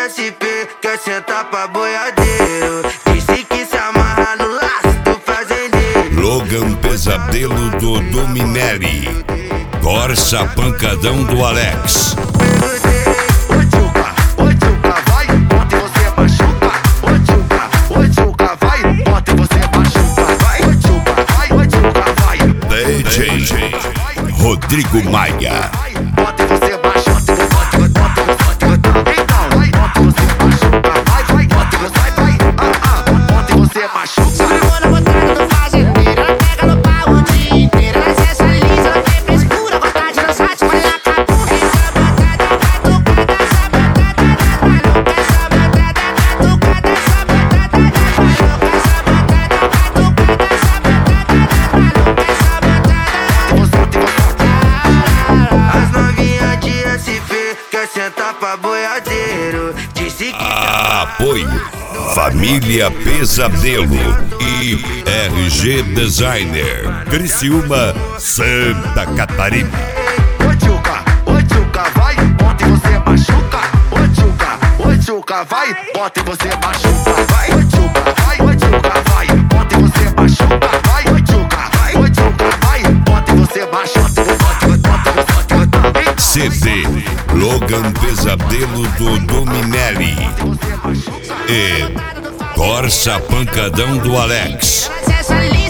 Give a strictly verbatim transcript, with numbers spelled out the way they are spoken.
S P, quer sentar pra boiadeiro. Disse que se amarra no laço do fazendeiro. Logan Pesadelo do Dominelli. Corsa Pancadão do Alex. D J Rodrigo Maia. Bota você baixo, bota você então, bota você machuca, vai, vai, bota você vai, ah, ah, bota você machuca. Namora botada do fazendeiro, ela pega no pau o dia inteiro. Ela se lisa, ela tem frescura, vontade de dançar, te olhar pra porra. Essa botada batucada, essa botada da maluca, essa botada batucada, essa botada da maluca, essa botada batucada, essa botada da maluca, essa botada. As novinhas de S P, quer sentar pra boiadeiro. Disse que Apoio Família Pesadelo e R G Designer, Criciúma, Santa Catarina. Ô tchuca, ô tchuca, vai, bota você machuca. Ô tchuca, ô tchuca, vai, bota você machuca. Vai, ô tchuca, vai, ô tchuca, vai, bota você machuca. Vai, ô tchuca, vai, ô tchuca, vai, bota você machuca. C D Logan Pesadelo do Dominelli e Corsa Pancadão do Alex. Ela se